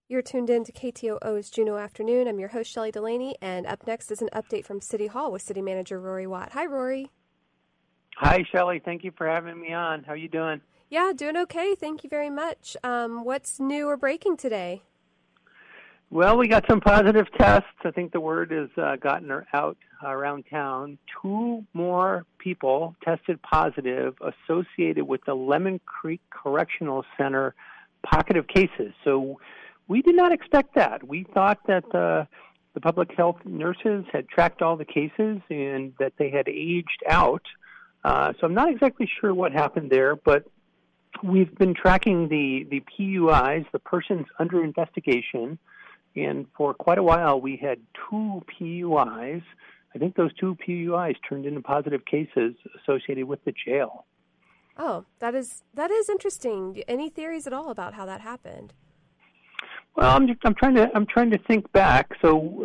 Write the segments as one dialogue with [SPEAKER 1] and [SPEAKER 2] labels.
[SPEAKER 1] You're tuned in to KTOO's Juneau Afternoon. I'm your host, Shelley Delaney, and up next is an update from City Hall with City Manager Rory Watt. Hi, Rory.
[SPEAKER 2] Hi, Shelley. Thank you for having me on. How are you doing?
[SPEAKER 1] Yeah, doing okay. Thank you very much. What's new or breaking today?
[SPEAKER 2] Well, we got some positive tests. I think the word has gotten out around town. 2 more people tested positive associated with the Lemon Creek Correctional Center pocket of cases. So we did not expect that. We thought that the public health nurses had tracked all the cases and that they had aged out. So I'm not exactly sure what happened there, but we've been tracking the PUIs, the persons under investigation, and for quite a while we had 2 PUIs. I think those 2 PUIs turned into positive cases associated with the jail.
[SPEAKER 1] Oh, that is interesting. Any theories at all about how that happened?
[SPEAKER 2] Well, I'm trying to think back. So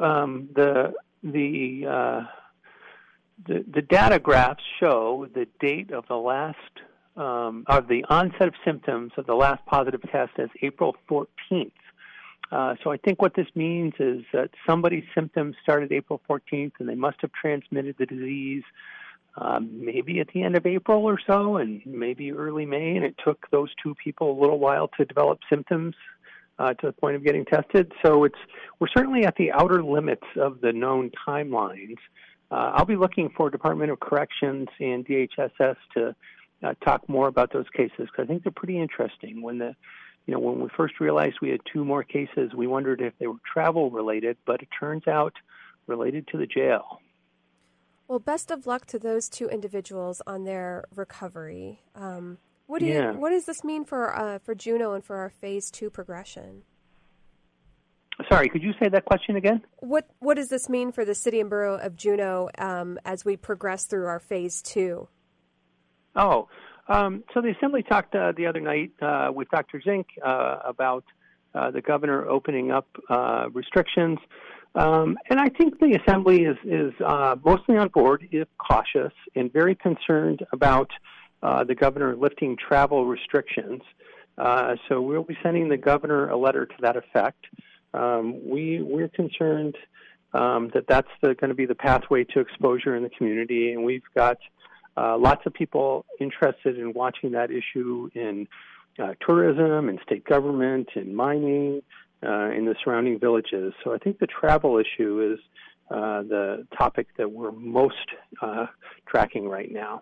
[SPEAKER 2] the data graphs show the date of the last of the onset of symptoms of the last positive test as April 14th. So I think what this means is that somebody's symptoms started April 14th, and they must have transmitted the disease maybe at the end of April or so, and maybe early May, and it took those 2 people a little while to develop symptoms to the point of getting tested. So we're certainly at the outer limits of the known timelines. I'll be looking for Department of Corrections and DHSS to talk more about those cases, because I think they're pretty interesting. When we first realized we had 2 more cases, we wondered if they were travel related, but it turns out related to the jail.
[SPEAKER 1] Well, best of luck to those 2 individuals on their recovery. What does this mean for Juneau and for our Phase 2 progression?
[SPEAKER 2] Sorry, could you say that question again?
[SPEAKER 1] What does this mean for the city and borough of Juneau as we progress through our Phase 2?
[SPEAKER 2] So the Assembly talked the other night with Dr. Zink about the governor opening up restrictions. And I think the Assembly is mostly on board, if cautious, and very concerned about the governor lifting travel restrictions. So we'll be sending the governor a letter to that effect. We're concerned that that's going to be the pathway to exposure in the community, and we've got lots of people interested in watching that issue in tourism and state government and mining in the surrounding villages. So I think the travel issue is the topic that we're most tracking right now.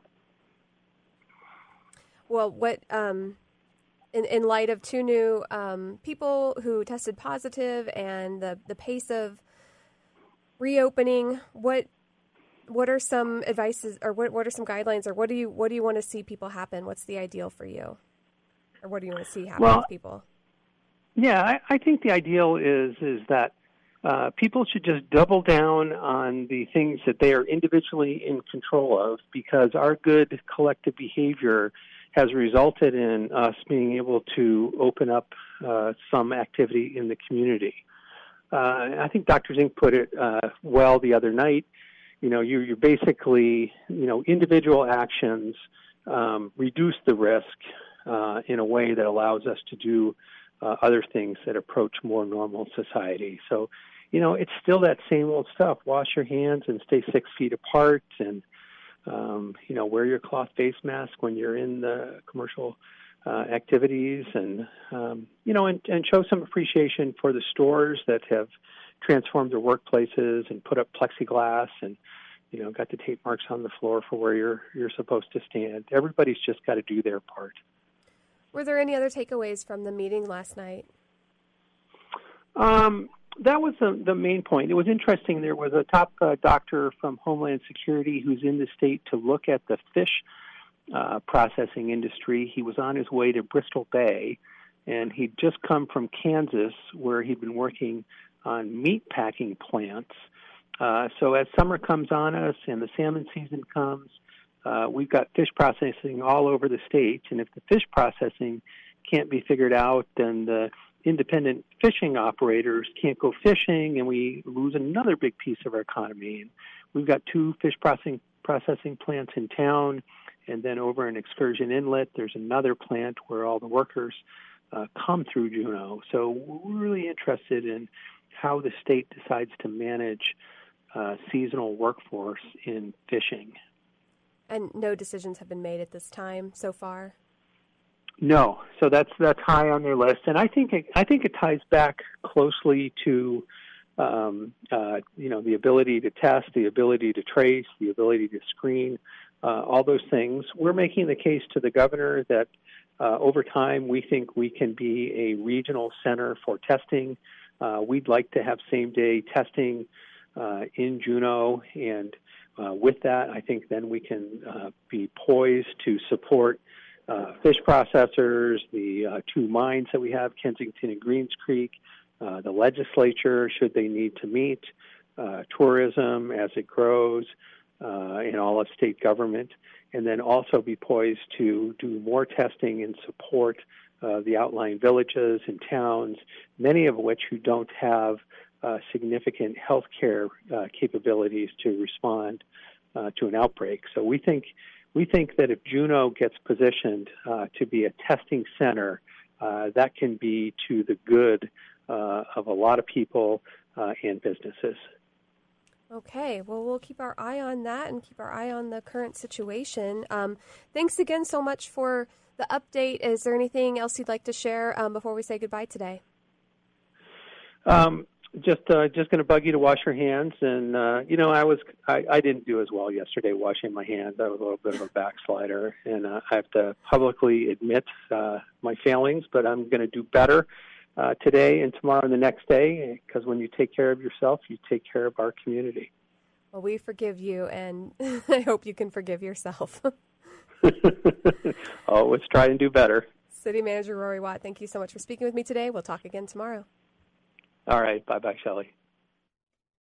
[SPEAKER 1] Well, what in light of 2 new people who tested positive and the pace of reopening, what are some advices, or what are some guidelines, or what do you want to see people happen? What's the ideal for you, or what do you want to see happen with people?
[SPEAKER 2] Yeah, I think the ideal is that people should just double down on the things that they are individually in control of, because our good collective behavior has resulted in us being able to open up some activity in the community. I think Dr. Zink put it well the other night. You're basically, individual actions reduce the risk in a way that allows us to do other things that approach more normal society. So, it's still that same old stuff. Wash your hands and stay 6 feet apart, and wear your cloth face mask when you're in the commercial activities, and show some appreciation for the stores that have transformed their workplaces and put up plexiglass and got the tape marks on the floor for where you're supposed to stand. Everybody's just got to do their part.
[SPEAKER 1] Were there any other takeaways from the meeting last night?
[SPEAKER 2] That was the main point. It was interesting. There was a top doctor from Homeland Security who's in the state to look at the fish processing industry. He was on his way to Bristol Bay, and he'd just come from Kansas, where he'd been working on meat packing plants. So as summer comes on us and the salmon season comes, we've got fish processing all over the state, and if the fish processing can't be figured out, then the independent fishing operators can't go fishing, and we lose another big piece of our economy. And we've got 2 fish processing plants in town, and then over in Excursion Inlet, there's another plant where all the workers come through Juneau. So we're really interested in how the state decides to manage seasonal workforce in fishing.
[SPEAKER 1] And no decisions have been made at this time so far?
[SPEAKER 2] No, so that's high on their list, and I think it ties back closely to the ability to test, the ability to trace, the ability to screen, all those things. We're making the case to the governor that over time we think we can be a regional center for testing. We'd like to have same-day testing in Juneau, and with that, I think then we can be poised to support fish processors, the two mines that we have, Kensington and Greens Creek, the legislature, should they need to meet, tourism as it grows, in all of state government, and then also be poised to do more testing and support the outlying villages and towns, many of which who don't have significant health care capabilities to respond to an outbreak. So we think that if Juneau gets positioned to be a testing center, that can be to the good of a lot of people and businesses.
[SPEAKER 1] Okay, well, we'll keep our eye on that and keep our eye on the current situation. Thanks again so much for the update. Is there anything else you'd like to share before we say goodbye today?
[SPEAKER 2] Just going to bug you to wash your hands, and I didn't do as well yesterday washing my hands. I was a little bit of a backslider, and I have to publicly admit my failings. But I'm going to do better today and tomorrow and the next day, because when you take care of yourself, you take care of our community.
[SPEAKER 1] Well, we forgive you, and I hope you can forgive yourself.
[SPEAKER 2] Oh, let's try and do better.
[SPEAKER 1] City Manager Rory Watt, thank you so much for speaking with me today. We'll talk again tomorrow.
[SPEAKER 2] All right. Bye-bye, Shelley.